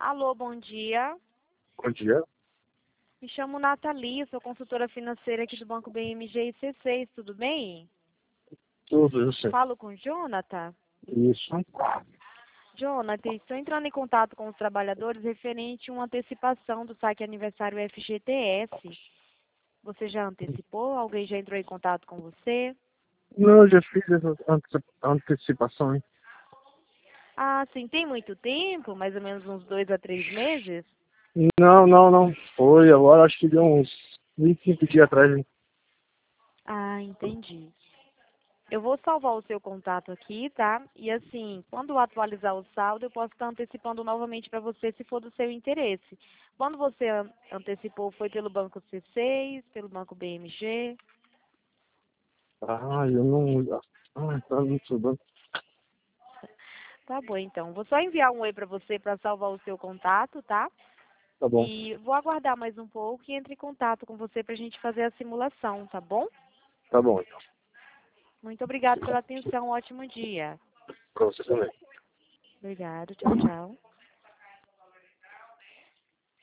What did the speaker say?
Alô, bom dia. Bom dia. Me chamo Nathalie, sou consultora financeira aqui do Banco BMG e C6, tudo bem? Tudo isso. Falo com o Jonathan. Isso. Jonathan, estou entrando em contato com os trabalhadores referente a uma antecipação do saque aniversário FGTS. Você já antecipou? Alguém já entrou em contato com você? Não, eu já fiz essa antecipação, hein? Ah, sim, tem muito tempo? Mais ou menos uns 2 a 3 meses? Não. Foi agora, acho que deu uns 25 dias atrás, hein? Ah, entendi. Eu vou salvar o seu contato aqui, tá? E assim, quando eu atualizar o saldo, eu posso estar antecipando novamente para você se for do seu interesse. Quando você antecipou, foi pelo Banco C6, pelo Banco BMG? Ah, eu não... Ah, tá muito bom. Tá bom, então. Vou só enviar um oi para você para salvar o seu contato, tá? Tá bom. E vou aguardar mais um pouco e entre em contato com você para a gente fazer a simulação, tá bom? Tá bom, então. Muito obrigada pela atenção. Um ótimo dia. Pra você também. Obrigada. Tchau, tchau.